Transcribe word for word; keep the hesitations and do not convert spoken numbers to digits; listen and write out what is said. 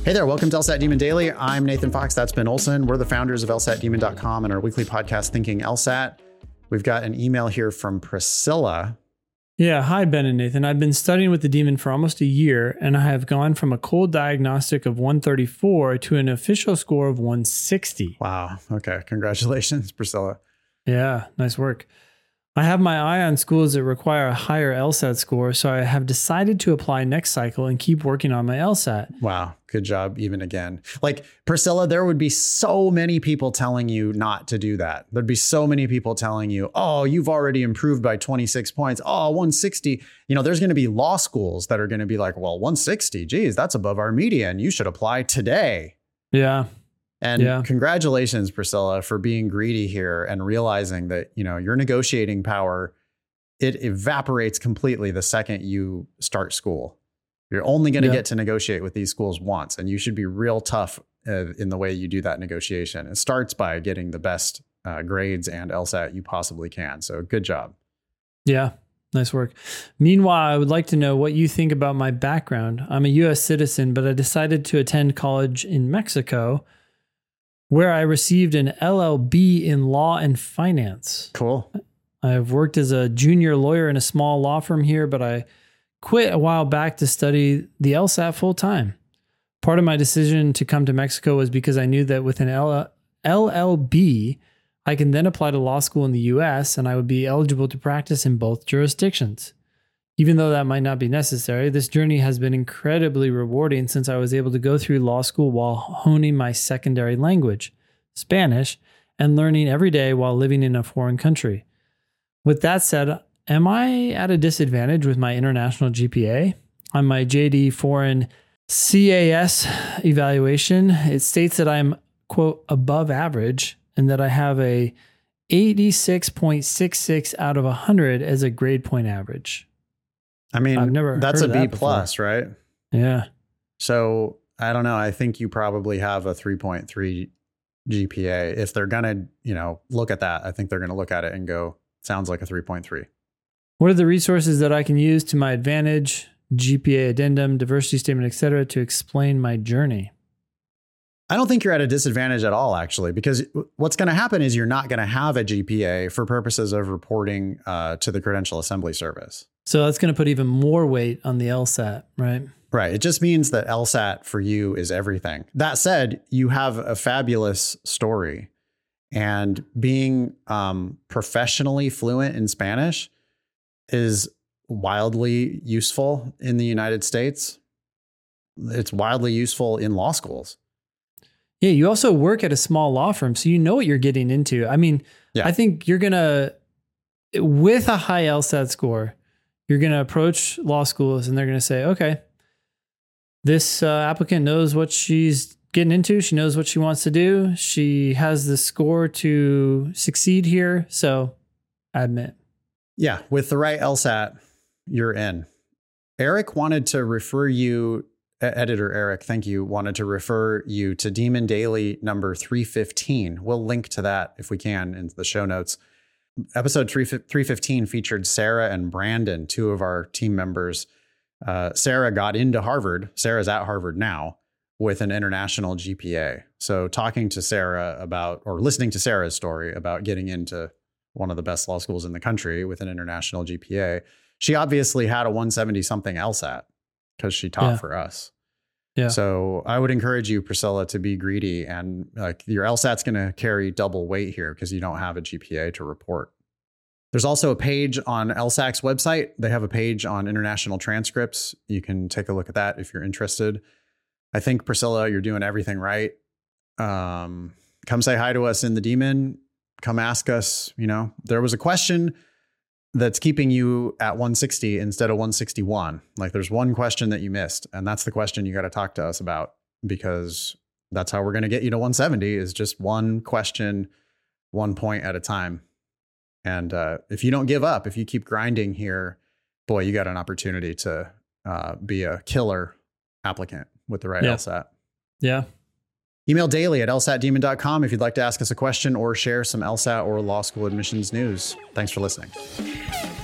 Hey there, welcome to LSAT Demon Daily. I'm Nathan Fox, that's Ben Olson. We're the founders of L S A T demon dot com and our weekly podcast, Thinking LSAT. We've got an email here from Priscilla. Yeah, hi, Ben and Nathan. I've been studying with the Demon for almost a year, and I have gone from a cold diagnostic of one thirty-four to an official score of one sixty. Wow, okay, congratulations, Priscilla. Yeah, nice work. I have my eye on schools that require a higher LSAT score, so I have decided to apply next cycle and keep working on my LSAT. Wow, good job even again. Like, Priscilla, there would be so many people telling you not to do that. There'd be so many people telling you, oh, you've already improved by twenty-six points. Oh, one sixty. You know, there's going to be law schools that are going to be like, well, one sixty, geez, that's above our median. You should apply today. Yeah. And yeah. Congratulations, Priscilla, for being greedy here and realizing that, you know, your negotiating power, it evaporates completely the second you start school. You're only going to yeah. get to negotiate with these schools once, and you should be real tough uh, in the way you do that negotiation. It starts by getting the best uh, grades and LSAT you possibly can. So good job. Yeah. Nice work. Meanwhile, I would like to know what you think about my background. I'm a U S citizen, but I decided to attend college in Mexico, where I received an L L B in law and finance. Cool. I have worked as a junior lawyer in a small law firm here, but I quit a while back to study the LSAT full time. Part of my decision to come to Mexico was because I knew that with an L L B, I can then apply to law school in the U S and I would be eligible to practice in both jurisdictions. Even though that might not be necessary, this journey has been incredibly rewarding since I was able to go through law school while honing my secondary language, Spanish, and learning every day while living in a foreign country. With that said, am I at a disadvantage with my international G P A? On my J D Foreign C A S evaluation, it states that I'm, quote, above average and that I have a eighty-six point six six out of one hundred as a grade point average. I mean, I've never that's a heard of B that plus, before. right? Yeah. So I don't know. I think you probably have a three point three G P A. If they're going to, you know, look at that, I think they're going to look at it and go, sounds like a three point three. What are the resources that I can use to my advantage, G P A addendum, diversity statement, et cetera, to explain my journey? I don't think you're at a disadvantage at all, actually, because what's going to happen is you're not going to have a G P A for purposes of reporting uh, to the Credential Assembly Service. So that's going to put even more weight on the LSAT, right? Right. It just means that LSAT for you is everything. That said, you have a fabulous story, and being um, professionally fluent in Spanish is wildly useful in the United States. It's wildly useful in law schools. Yeah, you also work at a small law firm, so you know what you're getting into. I mean, yeah. I think you're going to, with a high LSAT score, you're going to approach law schools and they're going to say, okay, this uh, applicant knows what she's getting into. She knows what she wants to do. She has the score to succeed here. So admit. Yeah, with the right LSAT, you're in. Eric wanted to refer you, editor Eric, thank you, wanted to refer you to Demon Daily number three fifteen. We'll link to that if we can in the show notes. Episode three fifteen featured Sarah and Brandon, two of our team members. Uh, Sarah got into Harvard. Sarah's at Harvard now with an international G P A. So talking to Sarah about, or listening to Sarah's story about getting into one of the best law schools in the country with an international G P A, she obviously had a one seventy something LSAT because she taught yeah. for us. Yeah. So I would encourage you, Priscilla, to be greedy, and like your LSAT's going to carry double weight here because you don't have a G P A to report. There's also a page on L S A C's website. They have a page on international transcripts. You can take a look at that if you're interested. I think, Priscilla, you're doing everything right. Um, come say hi to us in the Demon. Come ask us. You know, there was a question that's keeping you at one sixty instead of one sixty-one. Like there's one question that you missed, and that's the question you got to talk to us about, because that's how we're going to get you to one seventy is just one question, one point at a time. And uh, if you don't give up, if you keep grinding here, boy, you got an opportunity to uh, be a killer applicant with the right yeah. LSAT. Yeah. Email daily at L S A T demon dot com if you'd like to ask us a question or share some LSAT or law school admissions news. Thanks for listening.